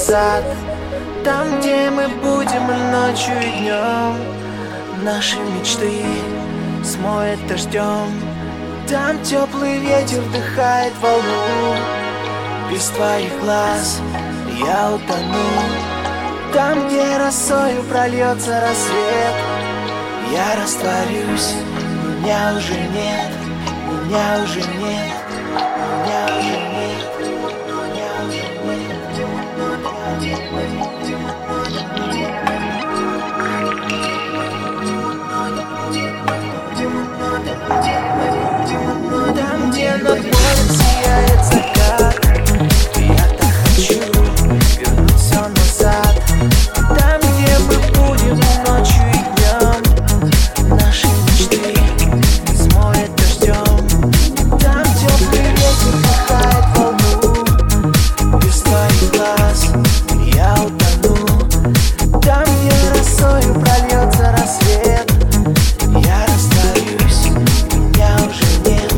назад, там, где мы будем ночью и днем. Наши мечты смоет дождем. Там теплый ветер вдыхает волну. Без твоих глаз я утону. Там, где росою прольется рассвет, я растворюсь, меня уже нет, меня уже нет, меня уже нет, меня уже нет. Там, где над морем сияет закат, я так хочу вернуть все назад. Там, где мы будем ночью и днем. Наши мечты смоет дождем. Там теплый ветер вдыхает волну. Без твоих глаз я утону. Там, где росою прольется рассвет, я растворюсь, меня уже нет.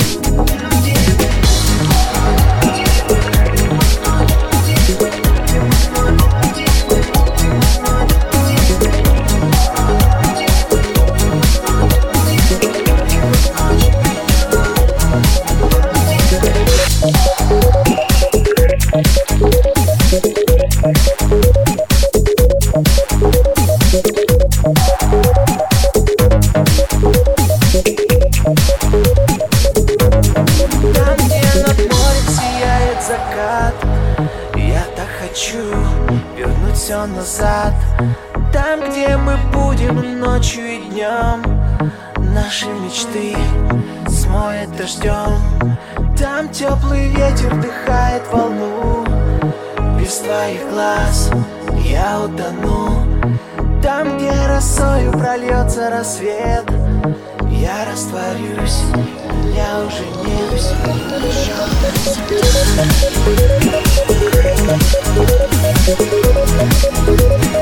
Там, где над морем сияет закат, я так хочу вернуть все назад. Там, где мы будем ночью и днем. Наши мечты смоет дождем. Там теплый ветер вдыхает волну. Без твоих глаз я утону. Там, где росою прольется рассвет, я растворюсь, меня уже нет.